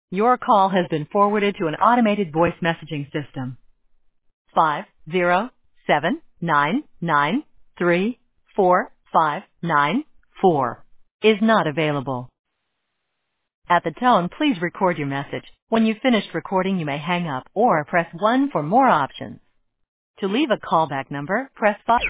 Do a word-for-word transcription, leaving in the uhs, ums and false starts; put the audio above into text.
Your call has been forwarded to an automated voice messaging system. Five zero seven nine nine three four five nine four is not available. At the tone, please record your message. When you've finished recording, you may hang up or press one for more options. To leave a callback number, press five.